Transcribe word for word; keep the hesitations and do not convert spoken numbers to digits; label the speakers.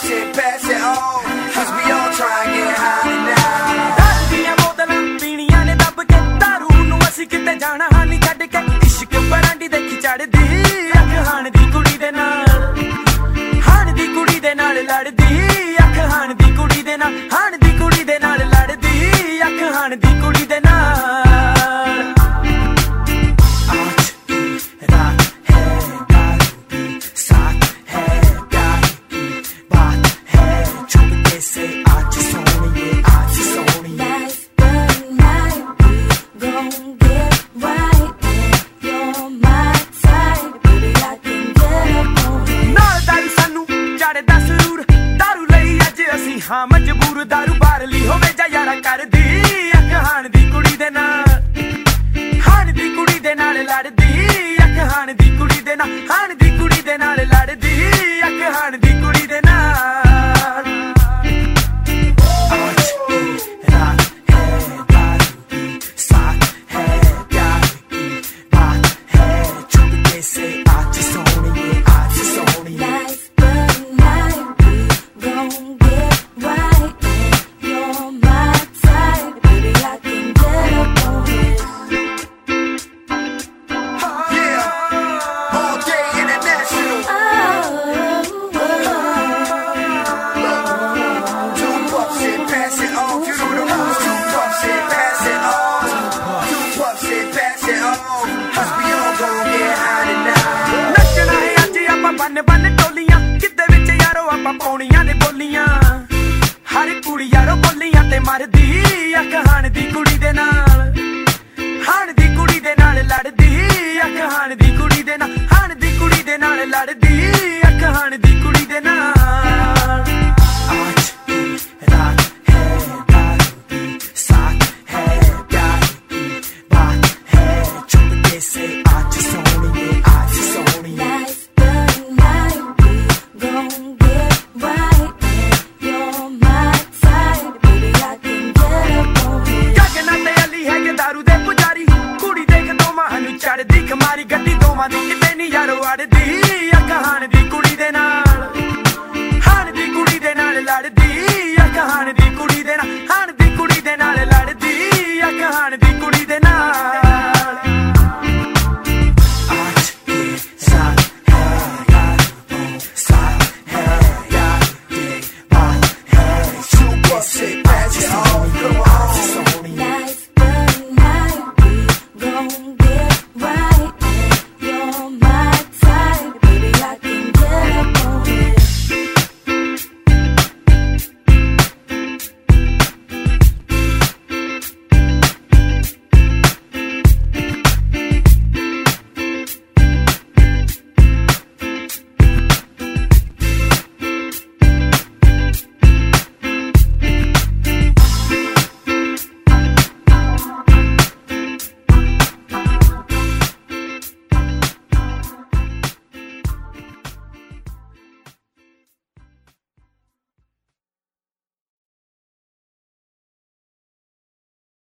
Speaker 1: shit, pass it on, cause we all try and get high tonight.
Speaker 2: दारू दियां बोतलां पीणियां ने दब के दारू नूं असीं किते जाना हां नी छड्ड के इश्क बरांडी देखी चढ़दी अख हाण दी कुड़ी दे नाल हाण दी कुड़ी दे नाल लड़दी अख हाण दी कुड़ी दे नाल हाण दी कुड़ी दे नाल लड़दी अख हाण दी कुड़ी दे नाल हाँ मजबूर दारू बार ली होवे जा यारा कर दी अख हाण दी कुड़ी दे नाल हाण दी कुड़ी दे नाल लड़दी अख हाण दी कुड़ी दे नाल हाण दी कुड़ी दे नाल लड़दी अख हाण दी कुड़ी दे नाल आज की रात है दारू की साथ है प्यार की बात है चुपके से आज सोनिए आज सोनिए बन बन टोलियां किते विच यारो आपां पौणियां ने बोलियां हर कुड़ी यारो बोलियां ते मरदी अख हाण दी कुड़ी दे नाल हाण दी कुड़ी दे नाल लड़दी अख हाण दी कुड़ी दे नाल हाण दी कुड़ी दे नाल लड़दी अख हाण दी कुड़ी दे नाल आज की रात है दारू की साथ है प्यार की बात है चुपके से आज सोनिए आज सोनिए चढ़दी खमारी गड्डी दोवां दी किते नी यारो अड़दी अख हाण दी कुड़ी दे नाल हाण दी कुड़ी दे नाल लड़दी अख हाण दी कुड़ी दे नाल